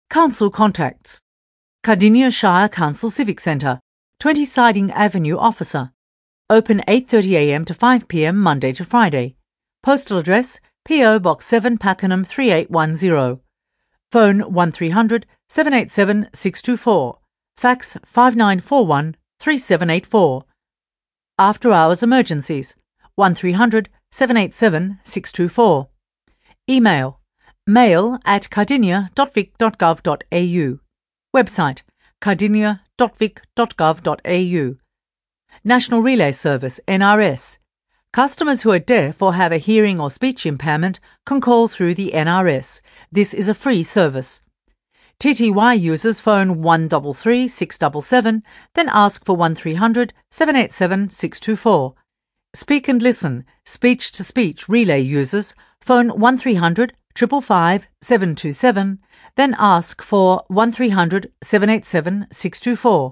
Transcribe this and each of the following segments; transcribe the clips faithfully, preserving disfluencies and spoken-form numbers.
Council contacts. Cardinia Shire Council Civic Centre, twenty Siding Avenue Officer. Open eight thirty a m to five p m Monday to Friday. Postal address P O Box seven, Pakenham three eight one zero. Phone one three hundred, seven eight seven, six two four. Fax five nine four one, three seven eight four. After Hours Emergencies one three hundred, seven eight seven, six two four. Email mail at cardinia dot vic dot gov dot a u. Website cardinia dot vic dot gov dot a u. National Relay Service N R S. Customers who are deaf or have a hearing or speech impairment can call through the N R S. This is a free service. T T Y users phone one three three, six seven seven, then ask for one three hundred, seven eight seven, six two four. Speak and Listen speech-to-speech relay users phone one three hundred, five five five, seven two seven, then ask for one three hundred, seven eight seven, six two four.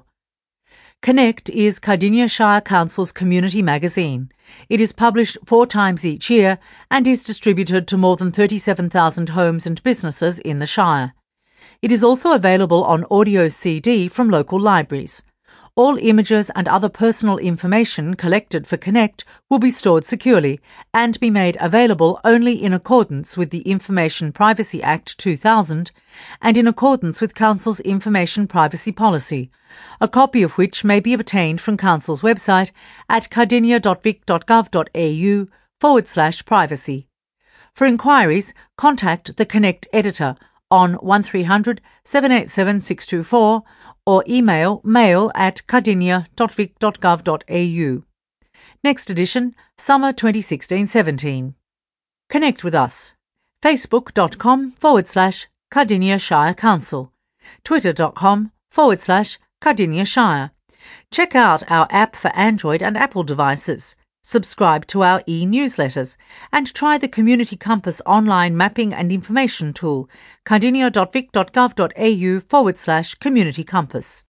Connect is Cardinia Shire Council's community magazine. It is published four times each year and is distributed to more than thirty-seven thousand homes and businesses in the Shire. It is also available on audio C D from local libraries. All images and other personal information collected for Connect will be stored securely and be made available only in accordance with the Information Privacy Act two thousand and in accordance with Council's Information Privacy Policy, a copy of which may be obtained from Council's website at cardinia dot vic dot gov dot a u forward slash privacy. For inquiries, contact the Connect editor on one three hundred, seven eight seven, six two four or email mail at cardinia dot vic dot gov dot a u. Next edition, Summer twenty sixteen seventeen. Connect with us. Facebook.com forward slash Cardinia Shire Council. Twitter.com forward slash Cardinia Shire. Check out our app for Android and Apple devices. Subscribe to our e-newsletters and try the Community Compass online mapping and information tool, cardinia dot vic dot gov dot a u forward slash Community Compass.